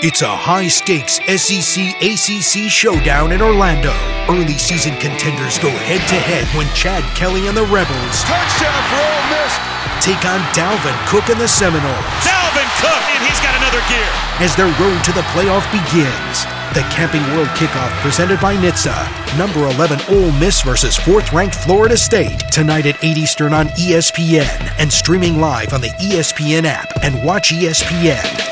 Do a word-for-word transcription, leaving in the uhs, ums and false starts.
It's a high-stakes S E C A C C showdown in Orlando. Early season contenders go head-to-head when Chad Kelly and the Rebels touchdown for Ole Miss take on Dalvin Cook and the Seminoles. Dalvin Cook, and he's got another gear. As their road to the playoff begins, the Camping World Kickoff presented by N H T S A. Number eleven Ole Miss versus fourth-ranked Florida State. Tonight at eight Eastern on E S P N and streaming live on the E S P N app and Watch E S P N.